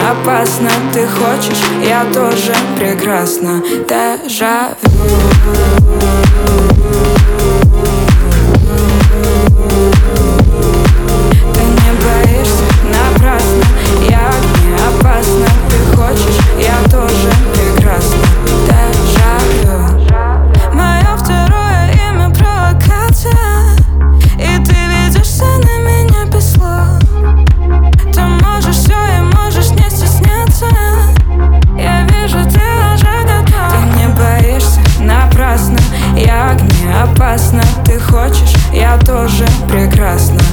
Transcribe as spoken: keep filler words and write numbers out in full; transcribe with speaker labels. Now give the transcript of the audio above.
Speaker 1: опасно. Ты хочешь, я тоже прекрасна. Дежавю. Ты не боишься напрасно, я не опасна. Ты хочешь, я тоже прекрасна. Дежавю. Мое второе имя провокация, и ты ведешься на меня без слов. Ты можешь все и можешь не стесняться. Я вижу, ты уже готов. Ты не боишься напрасно, я не опасна. Ты хочешь, я тоже прекрасна.